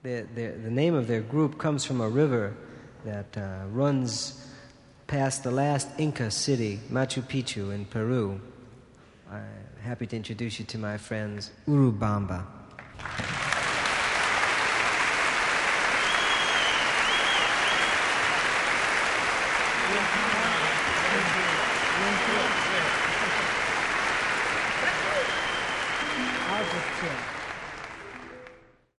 The name of their group comes from a river that runs past the last Inca city, Machu Picchu in Peru. I'm happy to introduce you to my friends, Urubamba. I'll just chill.